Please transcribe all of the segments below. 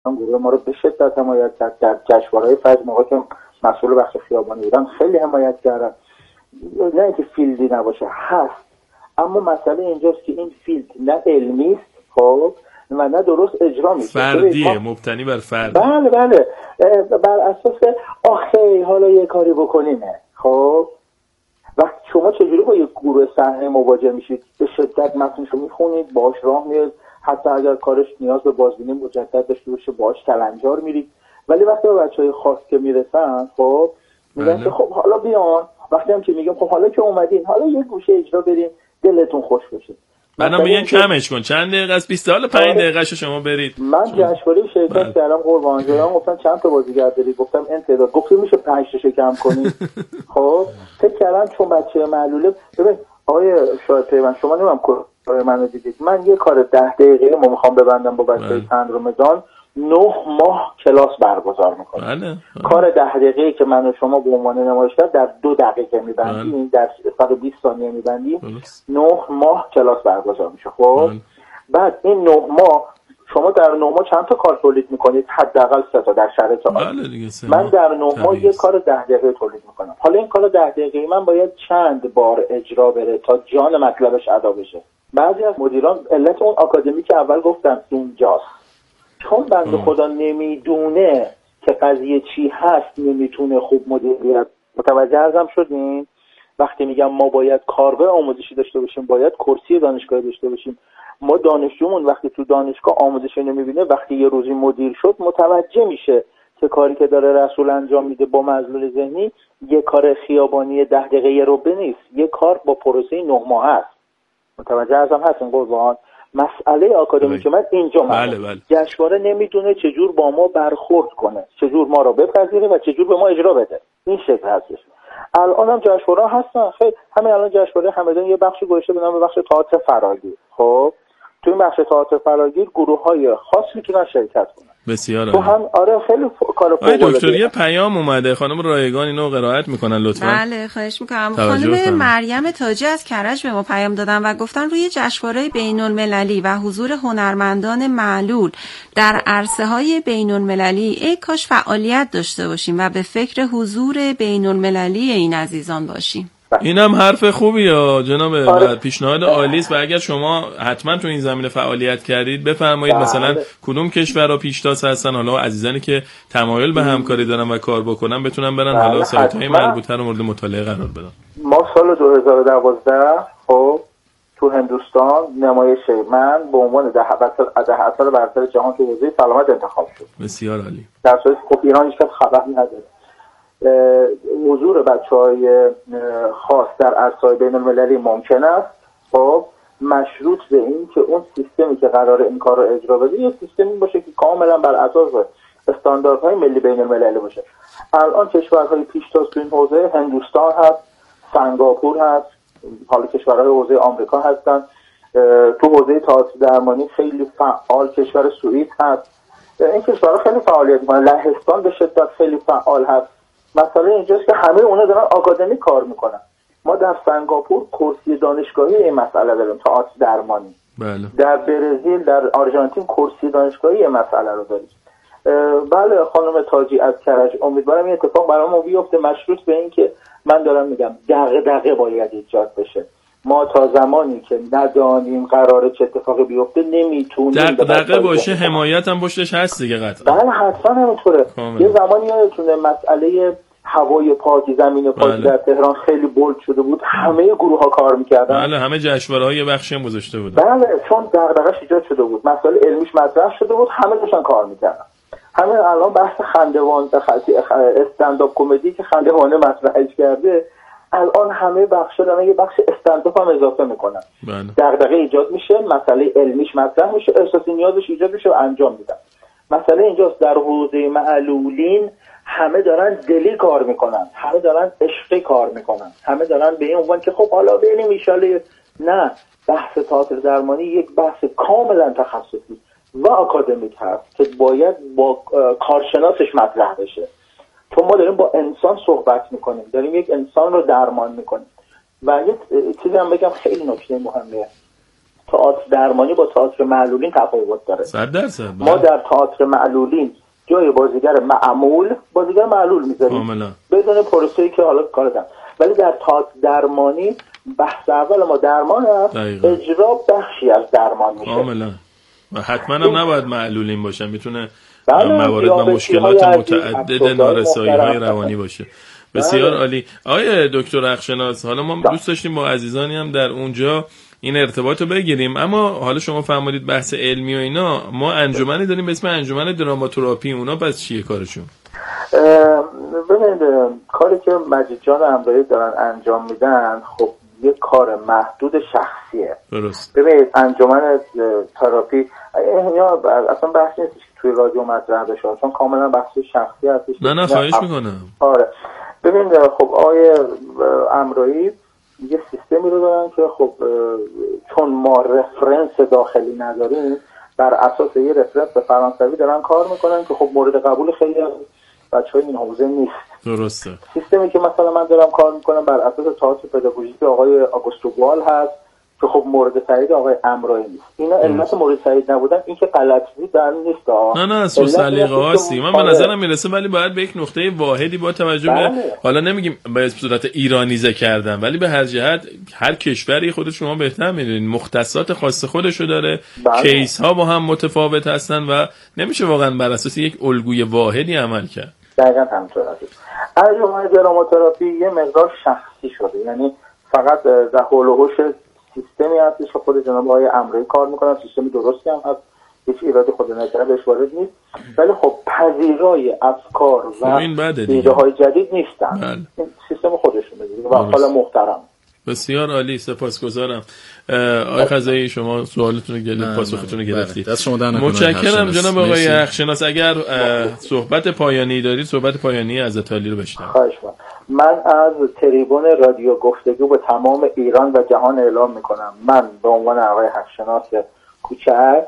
گروه ما رو به شدت حمایت کرد. در جشنواره‌های فجر موقعی که مسئول بخش خیابانی بودم خیلی حمایت کردن. نه اینکه فیلدی نباشه، هست، اما مسئله اینجاست که این فیلد نه علمی است، خب، و نه درست اجرا میشه، فردیه، مبتنی بر فرد. بله بر اساس آخه حالا یه کاری بکنیمه. خب وقتی شما چجوری با یک گروه صحنه مواجه میشید؟ به شدت متنشو میخونید، باهاش راه میرید، حتی اگر کارش نیاز به بازبینی مجدد داشته باشه باهاش کلنجار میرید. ولی وقتی به بچهای خاص که میرسن، خب میگن که خب حالا بیان، وقتی هم که میگم خب حالا که اومدین حالا یه گوشه اجرا برین دلتون خوش بشه. بعدم میگن کمش کن، چند دقیقه از 20 تا 5 دقیقه شما برید. من جشنواره شرکت کردم قربان جان، گفتن چند تا بازیگر دارید؟ گفتم انتظار، گفتم میشه 5 تا کم کنید. خب فکر کردم چون بچه معلوله. ببین آقای شاید پیوند، شما نمیدونم کار منو دیدید، من یه کار 10 دقیقه ما میخوام ببندم با بچه‌های تندرومدان 9 ماه کلاس برگزار میکنم. کار 10 دقیقه‌ای که من و شما به عنوان نمایشگر در 2 دقیقه میبندیم، در 120 ثانیه میبندیم، 9 ماه کلاس برگزار میشه. خب بعد این 9 ماه شما در 9 ماه چند تا کار تولید میکنید؟ حداقل 3 تا در شرایط عادی. من در 9 ماه یک کار 10 دقیقه تولید میکنم. حالا این کار 10 دقیقه من باید چند بار اجرا بره تا جان مطلبش ادا بشه؟ بعضی از مدیران علت اون آکادمی که اول گفتم اینجاست، چون بنده خدا نمیدونه که قضیه چی هست، نمیتونه خوب مدیریت. متوجه ازم شدین؟ وقتی میگم ما باید کارگاه آموزشی داشته باشیم، باید کرسی دانشگاهی داشته باشیم، ما دانشجومون وقتی تو دانشگاه آموزشی نمیبینه، وقتی یه روزی مدیر شد متوجه میشه که کاری که داره رسول انجام میده با معلول ذهنی یه کار خیابانی 10 دقیقه رو نیست، یه کار با پروسه 9 ماه است. متوجه ازم هستین قربان؟ مسئله آکادمی که من اینجا جشنواره نمیدونه چجور با ما برخورد کنه، چجور ما رو بپذیره و چجور به ما اجرا بده. این شکل هستش. الان هم جشنواره هستن، خیلی همین الان جشنواره همدان یه بخشی گذاشته به نام بخش تئاتر فراگیر. خب تو این بخش تئاتر فراگیر گروه‌های خاص میتونن شرکت کنن. بسیار عالی. تو هم آره خیلی کار خوبه. دکتر یه پیام اومده، خانم رایگان اینو قرائت میکنن لطفا. بله خواهش میکنم. خانم مریم تاجی از کرج به ما پیام دادن و گفتن روی جشنواره بین‌المللی و حضور هنرمندان معلول در عرصه‌های بین‌المللی ای کاش فعالیت داشته باشیم و به فکر حضور بین‌المللی این عزیزان باشیم. اینم حرف خوبیه جناب، پیشنهاد عالی است و اگر شما حتما تو این زمینه فعالیت کردید بفرمایید مثلا کدوم کشورها پیشتاز هستن، حالا عزیزانی که تمایل به همکاری دارن و کار بکنن بتونن برن حالا سایت‌های مربوطه رو مورد مطالعه قرار بدن. ما سال 2012 خب تو هندوستان نمایش من به عنوان 10 اثر برتر جهان که حوزه سلامت انتخاب شد. بسیار عالی. در صورتی که خب ایران هیچ کس خبر نداره. حضور بچه‌های خاص در عرصه‌های بین‌المللی ممکن است، خب مشروط به این که اون سیستمی که قراره این کار رو اجرا بده یه سیستمی باشه که کاملا بر اساس استانداردهای ملی بین‌المللی باشه. الان کشورهای پیشتاز تو این حوزه هندوستان هست، سنگاپور هست، حالا کشورهای حوزه آمریکا هستن. تو حوزه تئاتر درمانی خیلی فعال کشور سوئد هست. این کشورها خیلی فعالیت می‌کنن. لهستان به شدت خیلی فعال هست. مسئله اینجاست که همه اونا دارن آکادمی کار میکنن. ما در سنگاپور کرسی دانشگاهی این مسئله داریم، تئاتر درمانی. بله. در برزیل، در آرژانتین کرسی دانشگاهی این مسئله رو داریم. بله خانم تاجی از کرج، امیدوارم این اتفاق برامون بیفته، مشروط به این که من دارم میگم دغدغه باید ایجاد بشه. ما تا زمانی که ندانیم قراره چه اتفاقی بیفته نمیتونیم. دغدغه باشه، حمایت هم پشتش هست دیگه قطعا. بله حتما همینطوره. یه زمانی یادتونه مسئله هوای پاک، زمین پاک در تهران خیلی بولد شده بود، همه گروه ها کار میکردن. بله همه جشنواره‌ها یه بخشی هم گذاشته بودن. بله چون دغدغه‌اش ایجاد شده بود، مسئله علمیش مطرح شده بود، همه داشتن کار میکردن. همین الان بحث خندوان استندآپ کمدی که خندوانه مطرحش کرده، الان همه بخشا دارن یه بخش استندآپ هم اضافه میکنن. دغدغه ایجاد میشه، مسئله علمیش مطرح میشه، احساس نیازش ایجاد میشه و انجام میدن. مسئله اینجاست در حوزه معلولین همه دارن دلی کار میکنن، همه دارن عشقی کار میکنن، همه دارن به این عنوان که خب حالا بریم ان شاءالله. نه، بحث تئاتر درمانی یک بحث کاملا تخصصی و آکادمیک هست که باید با کارشناسش مطرح بشه. چون ما داریم با انسان صحبت میکنیم، داریم یک انسان رو درمان میکنیم. و یه چیزی هم بگم خیلی نکته مهمه، تئاتر درمانی با تئاتر معلولین تفاوت داره. 100%. ما در تئاتر معلولین جای بازیگر معلول میذاریم بدون پروسه‌ای که حالا کار دارم، ولی در تئاتر درمانی بحث اول ما درمان است، اجرا بخشی از درمان میشه. کاملا. و حتما هم نباید معلولین باشن، میتونه موارد و مشکلات متعدد نارسایی‌های روانی باشه. بسیار عالی. آقای دکتر اخشناس، حالا ما دوست داشتیم با عزیزانی هم در اونجا این ارتباط رو بگیریم، اما حالا شما فرمودید بحث علمی و اینا، ما انجمنی داریم به اسم انجمن دراماتراپی، اونا پس چیه کارشون؟ ببینید کاری که مجید جان همراهی دارن انجام میدن خب یه کار محدود شخصیه. درست. ببینید انجمن تراپی یا اصلا بحث نیست که توی رادیو مطرح بشه، چون کاملا بحث شخصی هستش. نه خواهش میکنم. آره ببینید خب آقای امرایی یه سیستمی رو دارن که خب چون ما رفرنس داخلی نداریم بر اساس یه رفرنس به فرانسوی دارن کار میکنن که خب مورد قبول خیلی از بچهای این حوزه نیست. درسته. سیستمی که مثلا من دارم کار میکنم بر اساس تئاتر پداگوژیک آقای آگوستو گوال هست که خب مورد تایید آقای امرایی نیست. اینا علت مورد تایید نبودن این که غلط بودن نیست. نه سو سلیقه هاستی من به نظرم میرسه، ولی باید به یک نقطه واحدی با توجه به حالا نمیگیم به صورت ایرانیزه کردن، ولی به هر جهت هر کشوری خودش شما بهتر میدونید مختصات خاص خودشو داره. کیس ها با هم متفاوت هستن و نمیشه واقعا بر اساس یک الگوی واحدی عمل کرد. دقیقاً همینطور است. انجمن دراماتراپی یه مقدار شخصی شده، یعنی فقط در حول و حوش سیستمی هستش که خود جناب آقای امرایی کار میکنن، سیستمی درستی هم هست، هیچ ایرادی خود نکرده بهش وارد نیست، ولی خب پذیرای افکار و ایده های جدید نیستن. این سیستم خودشونه دیگه و حالا محترم. بسیار عالی، سپاسگزارم. آقای خزایی شما سوالتون رو گرفتید، پاسختون رو گرفتید. دست شما در نکنه. متشکرم جناب آقای اخشناس. اگر صحبت پایانی دارید، صحبت پایانی از عالی رو بشنوم. خواهش می‌کنم. من از تریبون رادیو گفتگو به تمام ایران و جهان اعلام میکنم من به عنوان آقای اخشناس کوچک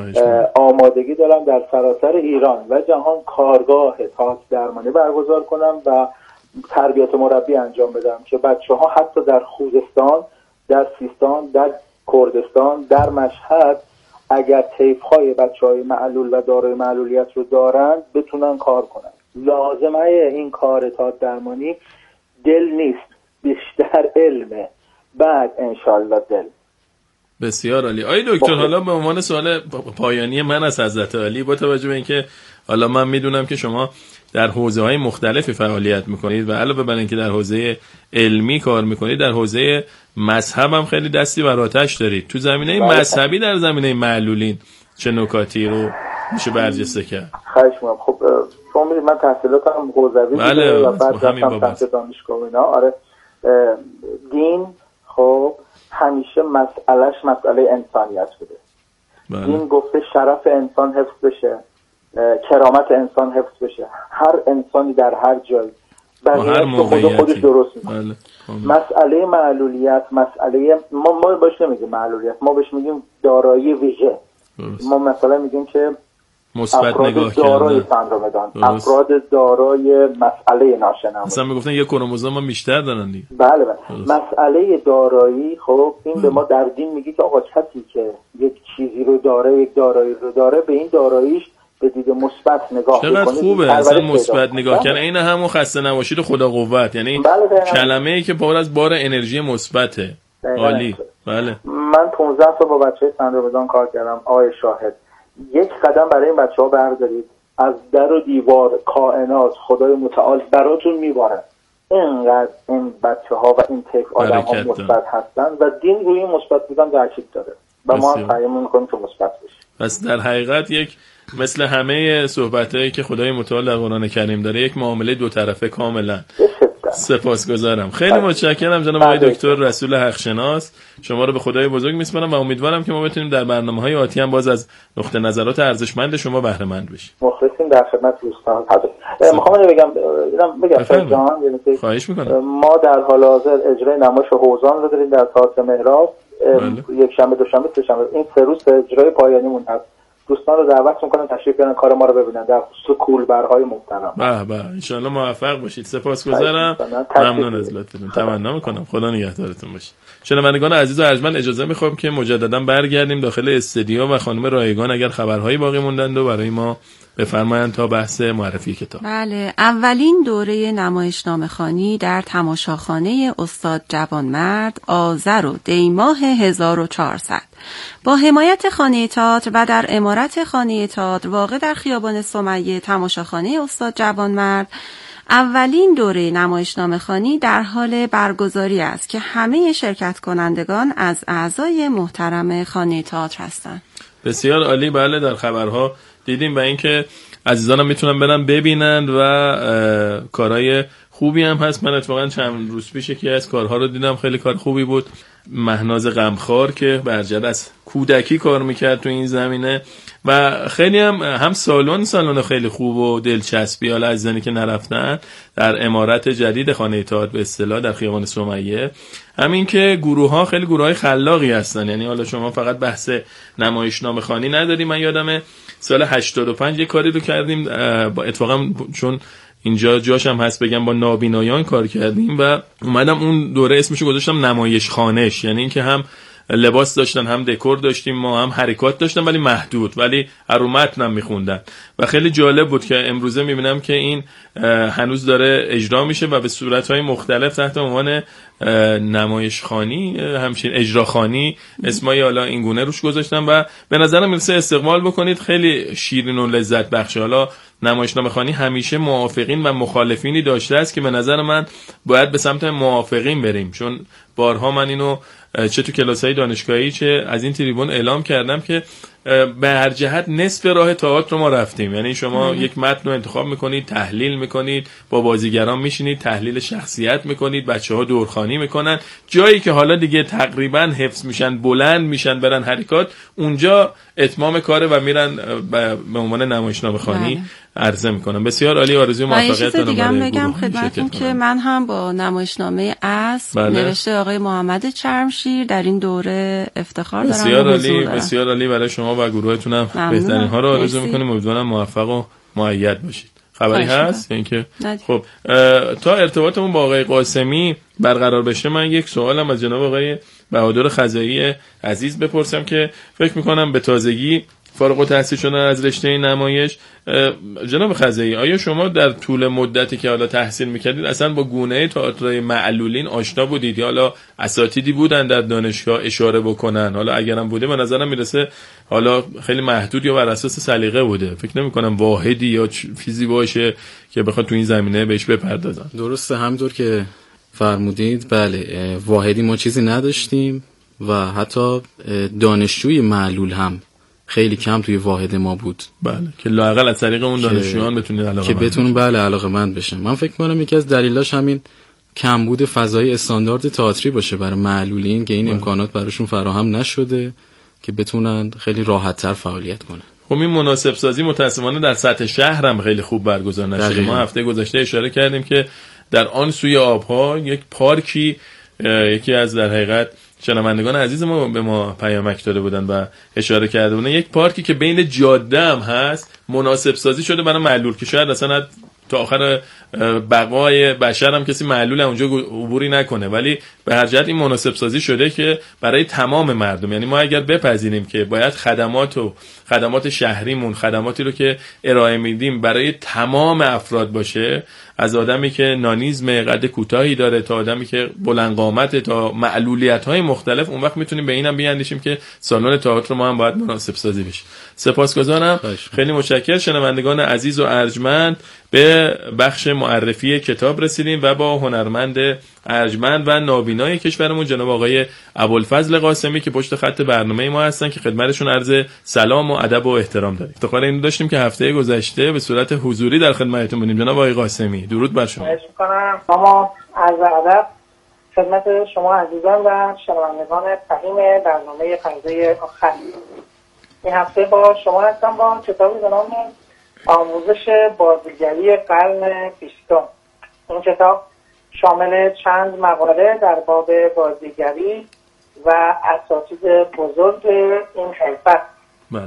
آمادگی دارم در سراسر ایران و جهان کارگاه تئاتر درمانی برگزار کنم و تربیت مربی انجام بدم که بچه‌ها حتی در خوزستان، در سیستان، در کردستان، در مشهد اگر طیف‌های بچه‌های معلول و دارای معلولیت رو دارن بتونن کار کنن. لازمه این کار تئاتر درمانی دل نیست، بیشتر علمه، بعد انشالله دل. بسیار عالی. آقای دکتر حالا به عنوان سوال پایانی من از حضرت علی، با توجه به اینکه حالا من میدونم که شما در حوزه‌های مختلفی فعالیت میکنید و علاوه بر اینکه در حوزه علمی کار میکنید، در حوزه مذهب هم خیلی دستی بر آتش دارید. تو زمینه مذهبی در زمینه معلولین چه نکاتی رو میشه برجسته کرد؟ خواهش می‌کنم. خب شما می‌دونید من تحصیلاتم حوزوی بوده و بعد رفتم سمت دانشگاه اینا. آره دین خب همیشه مسئله انسانیت بوده. دین گفته شرف انسان حفظ بشه، کرامت انسان حفظ بشه، هر انسانی در هر جای بقیه خودش درست میکنه. مسئله معلولیت، مسئله ما بهش نمیگیم معلولیت، ما بهش میگیم دارایی ویژه. ما مثلا میگیم که مثبت نگاه دارای سندروم داون، افراد دارای مسئله ناشناس، مثلا میگفتن یک کرomوزوم هم بیشتر دارن دیگه. بله مسئله دارایی. خب این به ما در دین میگه که آقا کسی که یک چیزی رو داره، یک دارایی رو داره، به این داراییش به دید مثبت نگاه کنید. چقدر خوبه اصلا مثبت نگاه کردن. این همون خسته نباشید خدا قوت، یعنی کلمه‌ای که پر از بار انرژی مثبته. عالی. بله من 15 سال با بچه‌های سندروم داون کار کردم. آقای شاهد یک قدم برای این بچه‌ها بردارید، از در و دیوار کائنات خدای متعال براتون میباره. اینقدر این بچه‌ها و این طیف آدم‌ها مثبت هستن و دین روی این مثبت بودن تاکید داره و ما هم سعی می‌کنیم که مثبت بشه. پس در حقیقت یک مثل همه صحبتایی که خدای متعال در قرآن کریم داره، یک معامله دو طرفه کاملا. سپاسگزارم. خیلی متشکرم جناب آقای دکتر رسول حقشناس. شما رو به خدای بزرگ میسپارم و امیدوارم که ما بتونیم در برنامه‌های آتی هم باز از نقطه نظرات ارزشمند شما بهره مند بشیم. مخلصیم در خدمت دوستان. میخوام بگم جان، خواهش میکنم. ما در حال حاضر اجرای نمایش حوزان رو داریم در تئاتر مهراب. یک شنبه، دوشنبه، سه‌شنبه، این 3 روز اجرای پایانیمون هست. دوستان رو دعوت میکنم تشریف بیارن کار ما رو ببینن در خصوص کولبرهای محترم. به به ان شاء الله موفق باشید. سپاسگزارم. ممنون از لطفتون. تمنا میکنم خدا نگهدارتون باشه. شنوندگان عزیز و ارجمند اجازه میخوام که مجددا برگردیم داخل استودیو و خانم رایگان اگر خبرهایی باقی موندند و برای ما بفرمایند تا بحث معرفی کتاب. بله، اولین دوره نمایشنامه‌خوانی در تماشاخانه استاد جوانمرد آذر و دیماه 1400 با حمایت خانه تئاتر و در عمارت خانه تئاتر واقع در خیابان سمیه تماشاخانه استاد جوانمرد اولین دوره نمایشنامه‌خوانی در حال برگزاری است که همه شرکت کنندگان از اعضای محترم خانه تئاتر هستند. بسیار عالی. بله در خبرها دیدیم و اینکه عزیزانم میتونن برن ببینن و کارهای خوبی هم هست. من اتفاقا چند روز پیش یکی از کارها رو دیدم، خیلی کار خوبی بود. مهناز غمخوار که برجر از کودکی کار میکرد تو این زمینه و خیلی هم سالن خیلی خوب و دلچسبی. حالا عزیزانی که نرفتن در عمارت جدید خانه تئاتر به اصطلاح در خیابان سمیه، همین که گروه‌ها خیلی گروه‌های خلاقی هستن. یعنی حالا شما فقط بحث نمایشنامه‌خوانی نداری. من یادمه سال 85 یه کاری رو کردیم اتفاقا چون اینجا جاش هم هست بگم با نابینایان کار کردیم و اومدم اون دوره اسمشو گذاشتم نمایش خانش. یعنی اینکه هم لباس داشتن هم دکور داشتیم ما، هم حرکات داشتن ولی محدود، ولی رو متنم میخوندن و خیلی جالب بود که امروزه میبینم که این هنوز داره اجرا میشه و به صورتهای مختلف تحت عنوان نمایشخوانی همچین اجراخوانی اسمای حالا این گونه روش گذاشتن و به نظرم میرسه استقبال بکنید. خیلی شیرین و لذت بخش. حالا نمایشنامه‌خوانی همیشه موافقین و مخالفینی داشته است که به نظر من باید به سمت موافقین بریم، چون بارها من اینو چه تو کلاس‌های دانشگاهی چه از این تریبون اعلام کردم که به هر جهت نصف راه تئاتر رو ما رفتیم. یعنی شما یک متن رو انتخاب میکنید، تحلیل میکنید، با بازیگران میشینید، تحلیل شخصیت میکنید، بچه‌ها دورخوانی میکنن، جایی که حالا دیگه تقریبا حفظ میشن، بلند میشن، برن حرکات، اونجا اتمام کاره و میرن به عنوان نمایشنامه‌خوانی عرضه میکنم. بسیار عالی. آرزوی موفقیت دارم. دیگه بگم خدمتتون که من هم با نمایشنامه اسب نوشته آقای محمد چرمشیر در این دوره افتخار دارم. بسیار عالی. بسیار عالی. برای شما و گروهتون هم بهترین ها رو آرزو میکنیم. امیدوارم موفق و مؤید باشید. خبری هست اینکه خب تا ارتباطمون با آقای قاسمی برقرار بشه من یک سوالم از جناب آقای بهادر خزایی عزیز بپرسم که فکر میکنم به تازگی فارغ التحصیل شدن از رشته نمایش. جناب خزایی، آیا شما در طول مدتی که حالا تحصیل میکردید اصلا با گونه تئاتر معلولین آشنا بودید یا حالا اساتیدی بودن در دانشگاه اشاره بکنن؟ حالا اگرم بوده به نظرم میرسه حالا خیلی محدود یا بر اساس سلیقه بوده. فکر نمی‌کنم واحدی یا چیزی باشه که بخواد تو این زمینه بهش بپردازن. درسته، همونطور که فرمودید بله، واحدی ما چیزی نداشتیم و حتی دانشجوی معلول هم خیلی کم توی واحد ما بود. بله، که لااقل از طریق اون دانشجویان بتونید علاقه که بتونن بله علاقه‌مند بشن. من فکر می‌کنم یکی از دلایلش همین کمبود فضای استاندارد تئاتری باشه برای معلولین که این امکانات براشون فراهم نشده که بتونن خیلی راحت‌تر فعالیت کنن. خب این مناسب سازی متأسفانه در سطح شهر هم خیلی خوب برگزار نشده. ما هفته گذشته اشاره کردیم که در آن سوی آبها یک پارکی، یکی از در حقیقت شنوندگان عزیز ما به ما پیامک داده بودن و اشاره کرده بودن، یک پارکی که بین جاده هم هست مناسب سازی شده برای معلول که شاید اصلا تا آخر بقای بشر هم کسی معلول اونجا عبوری نکنه، ولی به هر جهت این مناسب سازی شده که برای تمام مردم. یعنی ما اگر بپذیریم که باید خدمات شهریمون، خدماتی رو که ارائه میدیم برای تمام افراد باشه، از آدمی که نانیزم قد کوتاهی داره تا آدمی که بلند قامته تا معلولیت‌های مختلف، اون وقت میتونیم به اینم بیاندیشیم که سالن تئاتر ما هم باید مناسب سازی بشه. سپاسگزارم. خیلی متشکرم. شنوندگان عزیز و ارجمند، به بخش معرفی کتاب رسیدیم و با هنرمند ارجمند و نابینای کشورمون جناب آقای ابوالفضل قاسمی که پشت خط برنامه ما هستن که خدمتشون عرض سلام و ادب و احترام داریم. افتخار اینو داشتیم که هفته گذشته به صورت حضوری در خدمتتون بودیم. جناب آقای قاسمی درود بر شما. خواهش می‌کنم. ما عرض ادب خدمت شما عزیزان و شنوندگان فهیم برنامه پنجه آخر. این هفته با شما هستم با کتابی به نام آموزش بازیگری قرن بیستم. این کتاب شامل چند مقاله در باب بازیگری و اساتید بزرگ این حرفه. بله.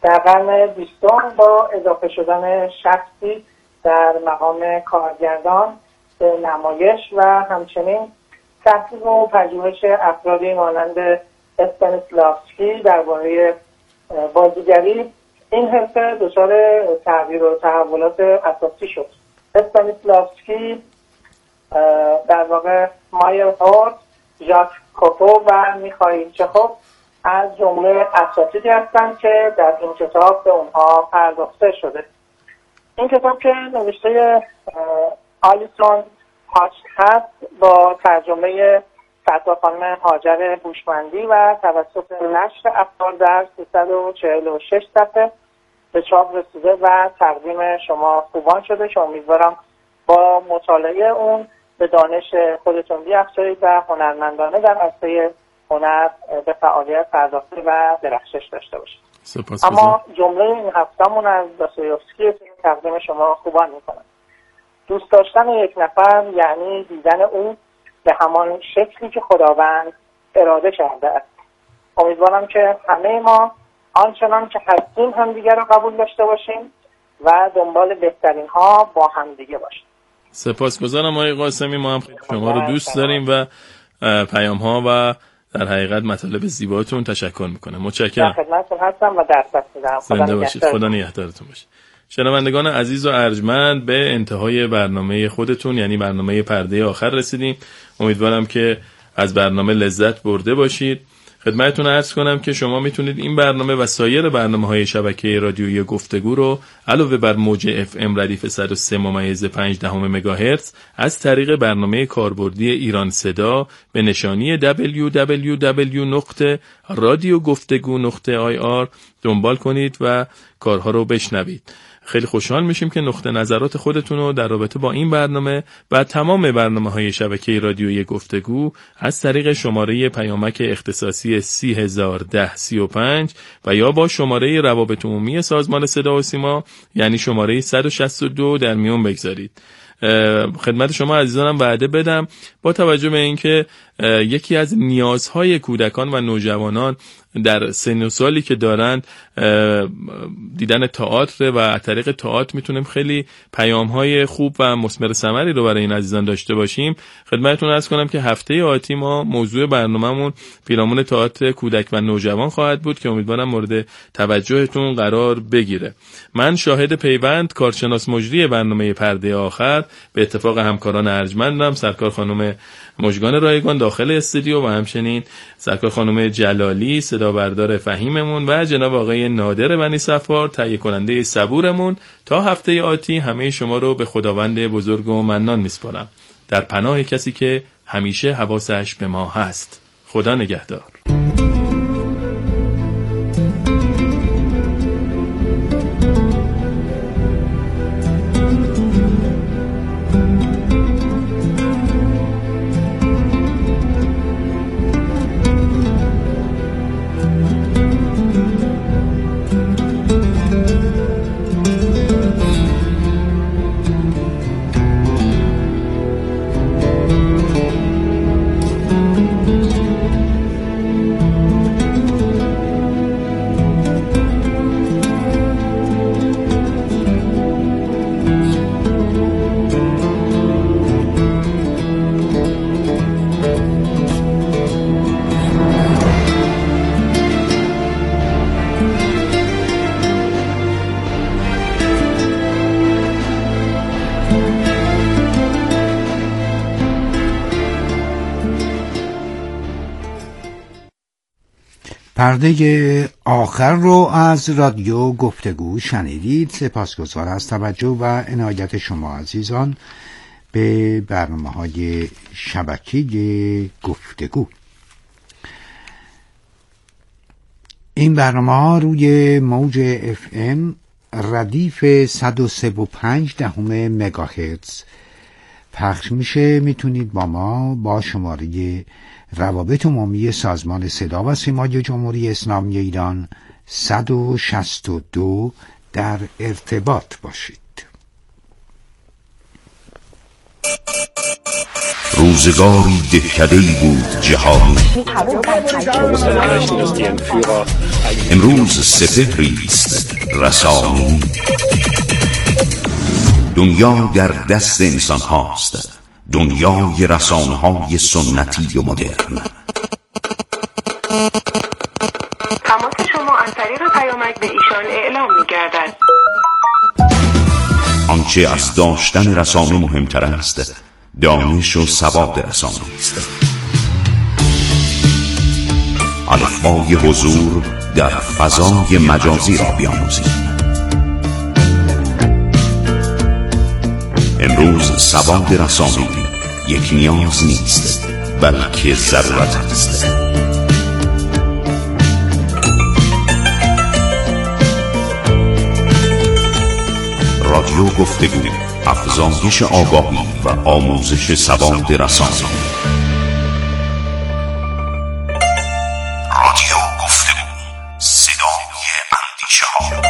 در قرن 20 با اضافه شدن شخصی در مقام کارگردان به نمایش و همچنین تحقیق و پژوهش افرادی مانند استانیسلافسکی درباره بازیگری، این حرفه دچار تغییر و تحولات اساسی شد. استانیسلافسکی در واقع مایر هورت، ژاک کوکو و میخائیل چخوف از جمله اساتیدی هستند که در این کتاب به اونها پرداخته شده. این کتاب که نوشته آلیسون هاچ هست با ترجمه سرکار خانم هاجر هوشمندی و توسط نشر افکار در 346 صفحه به چاپ رسیده و تقدیم شما خوبان شده که امیدوارم با مطالعه اون به دانش خودتون بیافزایید و هنرمندانه در عرصه هنر به فعالیت پرداخته و درخشش داشته باشید. اما جمله این هفته‌مون از داستایوفسکی تقدیم شما خوبان میکنم. دوست داشتن یک نفر یعنی دیدن او به همان شکلی که خداوند اراده کرده است. امیدوارم که همه ما آنچنان که هستیم همدیگر را قبول داشته باشیم و دنبال بهترین ها با همدیگه باشیم. سپاسگزارم آقای قاسمی، ما هم شما رو دوست داریم و پیام ها و در حقیقت مطالب زیباتون تشکر میکنم. متشکرم. در خدمتتون هستم و درس میدم. زنده باشید. خدا نگهدارتون باشه. شنوندگان عزیز و ارجمند، به انتهای برنامه خودتون یعنی برنامه پرده آخر رسیدیم. امیدوارم که از برنامه لذت برده باشید. خدمتتون عرض کنم که شما میتونید این برنامه و سایر برنامه‌های شبکه رادیویی گفتگو رو علاوه بر موج FM ردیف 103.5 مگاهرتز از طریق برنامه کاربردی ایران صدا به نشانی www.radiogoftegu.ir دنبال کنید و کارها رو بشنوید. خیلی خوشحال میشیم که نقطه نظرات خودتون رو در رابطه با این برنامه و تمام برنامه‌های شبکه رادیویی گفتگو از طریق شماره پیامک اختصاصی 301035 و یا با شماره روابط عمومی سازمان صدا و سیما یعنی شماره 162 در میون بگذارید. خدمت شما عزیزانم وعده بدم با توجه به اینکه یکی از نیازهای کودکان و نوجوانان در سن و سالی که دارند دیدن تئاتر و از طریق تئاتر میتونیم خیلی پیام‌های خوب و مثمر ثمری رو برای این عزیزان داشته باشیم. خدمتتون عرض کنم که هفته آتی ما موضوع برنامه‌مون پیرامون تئاتر کودک و نوجوان خواهد بود که امیدوارم مورد توجهتون قرار بگیره. من شاهد پیوند کارشناس مجری برنامه پرده آخر به اتفاق همکاران ارجمندم، سرکار خانم مژگان رایگان داخل استودیو و همچنین سرکار خانم جلالی صدا بردار فهیممون و جناب آقای نادر بنی صفار تهیه کننده صبورمون. تا هفته آتی همه شما رو به خداوند بزرگ و منان میسپارم، در پناه کسی که همیشه حواسش به ما هست. خدا نگهدار. پرده آخر رو از رادیو گفتگو شنیدید. سپاسگزار از توجه و عنایت شما عزیزان به برنامه‌های شبکه گفتگو. این برنامه‌ها روی موج FM ردیف 103.5 مگاهرتز پخش میشه. میتونید با ما با شماره روابط عمومی سازمان صدا و سیمای جمهوری اسلامی ایران 162 در ارتباط باشید. روزگاری دهکده‌ای بود جهانی. امروز سپهری است رسانی. دنیا در دست انسان هاست، دنیای رسانه های سنتی و مدرن. تماس شما از طریق پیامک به ایشان اعلام می‌گردد. آنچه از داشتن رسانه مهمتر است، دانش و سواد رسانه است. الفبای حضور در فضای مجازی را بیاموزید. امروز سواد رسانه‌ای یک نیاز نیست، بلکه ضرورت است. رادیو گفتگو، افزایش آگاهی و آموزش سواد رسانه‌ای. رادیو گفتگو، صدای اندیشه‌ها.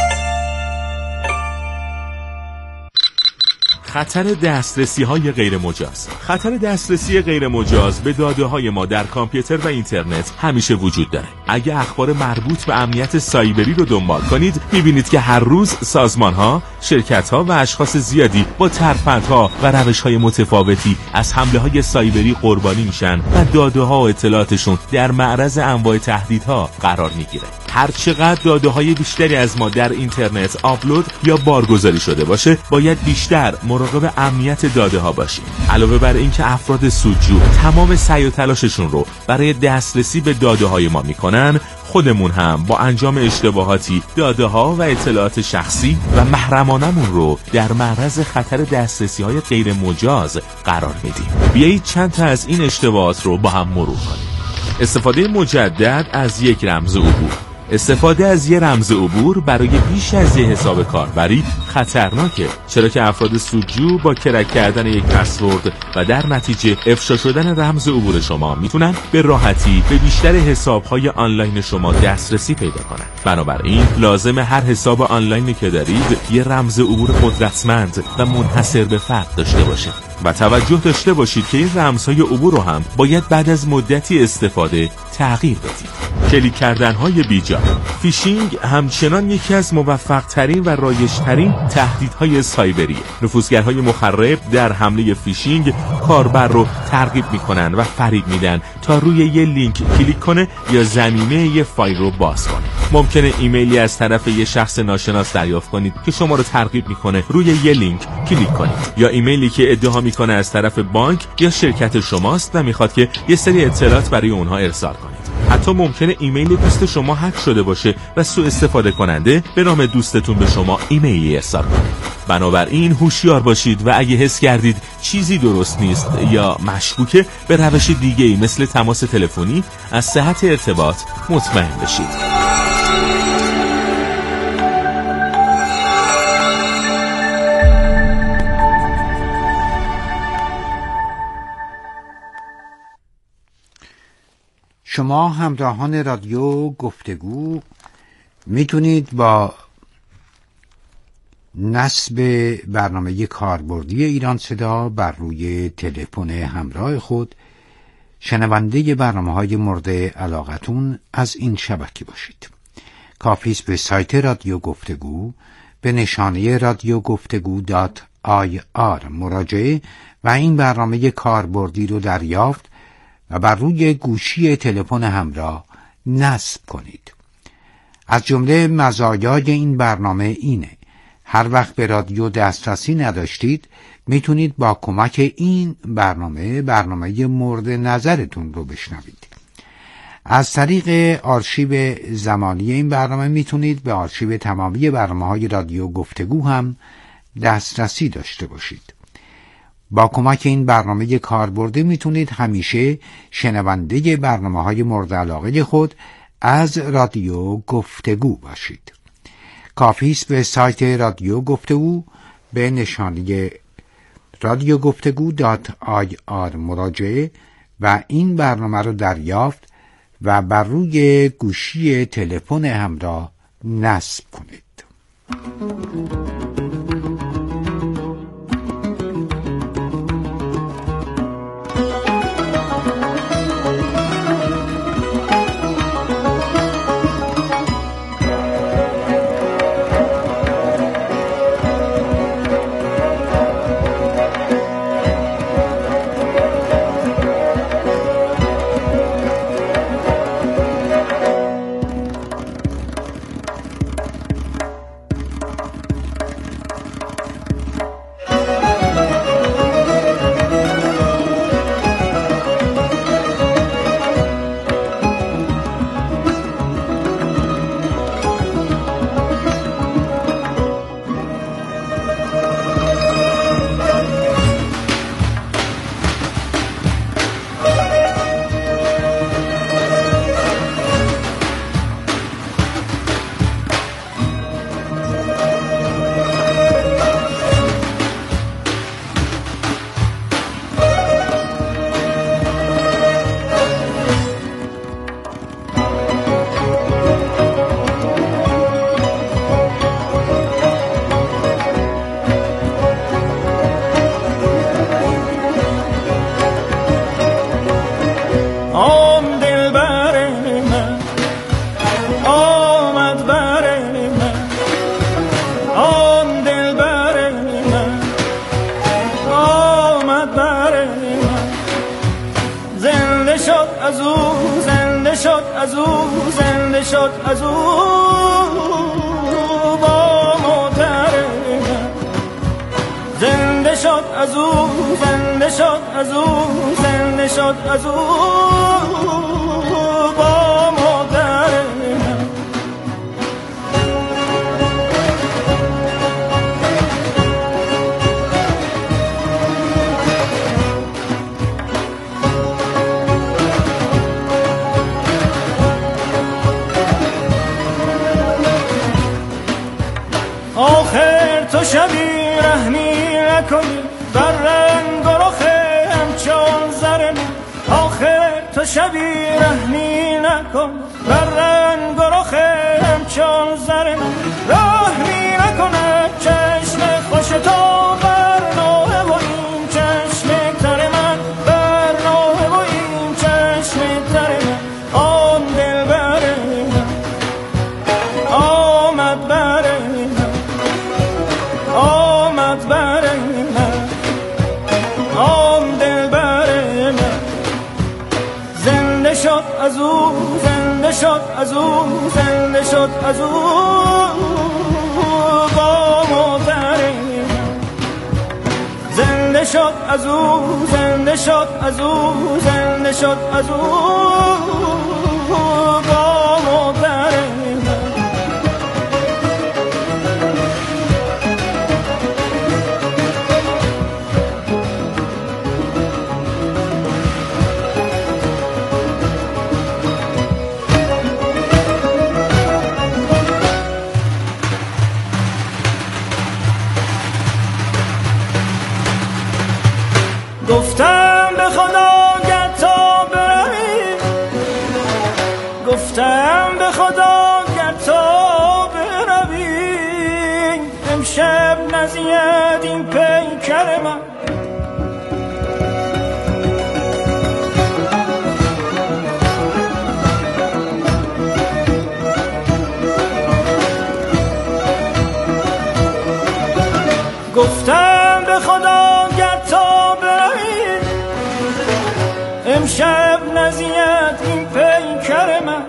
خطر دسترسی‌های غیرمجاز. خطر دسترسی غیرمجاز به داده‌های ما در کامپیوتر و اینترنت همیشه وجود داره. اگه اخبار مربوط به امنیت سایبری رو دنبال کنید، می‌بینید که هر روز سازمان‌ها، شرکت‌ها و اشخاص زیادی با ترفندها و روش‌های متفاوتی از حمله‌های سایبری قربانی میشن و داده‌ها و اطلاعاتشون در معرض انواع تهدیدها قرار می‌گیره. هر چقدر داده‌های بیشتری از ما در اینترنت آپلود یا بارگذاری شده باشه، باید بیشتر مراقب امنیت داده‌ها باشیم. علاوه بر این که افراد سودجو تمام سعی و تلاششون رو برای دسترسی به داده‌های ما میکنن، خودمون هم با انجام اشتباهاتی داده‌ها و اطلاعات شخصی و محرمانمون رو در معرض خطر دسترسی‌های غیر مجاز قرار میدیم. بیایید چند تا از این اشتباهات رو با هم مرور کنیم. استفاده مجدد از یک رمز عبور. استفاده از یک رمز عبور برای بیش از یک حساب کاربری خطرناکه، چرا که افراد سودجو با کرک کردن یک پسورد و در نتیجه افشا شدن رمز عبور شما میتونن به راحتی به بیشتر حساب‌های آنلاین شما دسترسی پیدا کنن. بنابراین لازم هر حساب آنلاینی که دارید یه رمز عبور قدرتمند و منحصر به فرد داشته باشه و توجه داشته باشید که این رمزهای عبور رو هم باید بعد از مدتی استفاده تغییر بدید. کلیک کردن‌های بیجا. فیشینگ همچنان یکی از موفق‌ترین و رایج‌ترین تهدیدهای سایبریه. نفوذگرهای مخرب در حمله فیشینگ کاربر رو ترغیب می‌کنن و فریب میدن تا روی یه لینک کلیک کنه یا زمینه یه فایل رو باز کنه. ممکنه ایمیلی از طرف یه شخص ناشناس دریافت کنید که شما رو ترغیب می‌کنه روی یه لینک کلیک کنید، یا ایمیلی که ادعا می‌کنه از طرف بانک یا شرکت شماست و می‌خواد که یه سری اطلاعات برای اونها ارسال کنید. حتی ممکنه ایمیل دوست شما هک شده باشه و سوء استفاده کننده به نام دوستتون به شما ایمیلی ارسال کنه. بنابراین هوشیار باشید و اگه حس کردید چیزی درست نیست یا مشکوکه، به روش دیگه‌ای مثل تماس تلفنی از صحت ارتباط مطمئن بشید. شما همراهان رادیو گفتگو میتونید با نصب برنامه کاربردی ایران صدا بر روی تلفن همراه خود شنونده برنامه‌های مورد علاقتون از این شبکه باشید. کافی است به سایت رادیو گفتگو به نشانه radiogoftegu.ir مراجعه و این برنامه کاربردی رو دریافت و بر روی گوشی تلفن همراه نصب کنید. از جمله مزایای این برنامه اینه: هر وقت به رادیو دسترسی نداشتید میتونید با کمک این برنامه مورد نظرتون رو بشنوید. از طریق آرشیو زمانی این برنامه میتونید به آرشیو تمامی برنامه‌های رادیو گفتگو هم دسترسی داشته باشید. با کمک این برنامه کاربردی میتونید همیشه شنونده برنامه‌های مورد علاقه خود از رادیو گفتگو باشید. کافی است به سایت رادیو گفتگو به نشانه radiogoftegu.ir مراجعه و این برنامه رو دریافت و بر روی گوشی تلفن همراه نصب کنید. از او زنده شد از او با مادر من زنده شد از او زنده شد از او زنده شد از او با مادر من آخر تو شبی رحمی نکنی بر رنگ و رخ همچون زر من آخر تو شبی رحمی نکن بر رنگ و رخ همچون زر من رحمی نکنه چشم خوش تو بر نوه و این چشم تر من بر نوه و این چشم تر من آن دل بر من آمد بر آمد بر من آم دل بر من زنده شد از او زنده شد از او زنده شد از او با مادر من زنده شد از او زنده شد از او زنده شد از او با مادر من گفتم به خدا گر تا بروی گفتم به خدا گر تا بروی امشب نزید این پیکر من گفتم به خدا گر تا بروی امشب نزید این پیکر من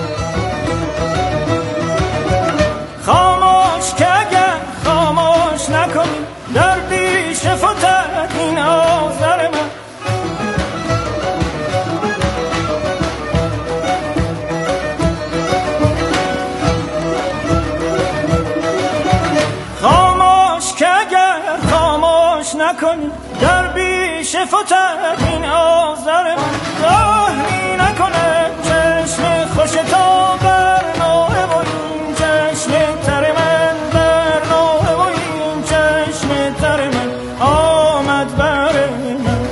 خاموش که اگر خاموش نکنی در پیش فتد این آزر من خاموش که اگر خاموش نکنی در پیش فتد این آزر من راهی نکنه چشم خوش تو بر نوه و این چشم تر من بر نوه و این چشم تر من آمد بر من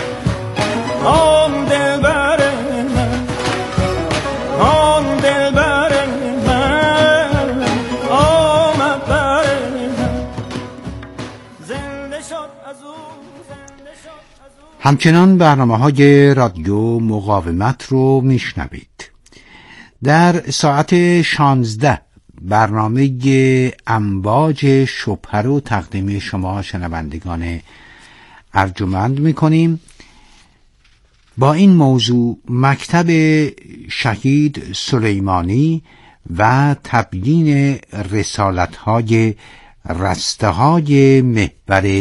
آم دل بر من آم دل بر من آمد بر من زنده شد از او همچنان برنامه‌های رادیو مقاومت رو میشنوید. در ساعت 16 برنامه امواج شبهه رو تقدیم شما شنوندگان ارجمند میکنیم. با این موضوع مکتب شهید سلیمانی و تبیین رسالت‌های رسته‌های محور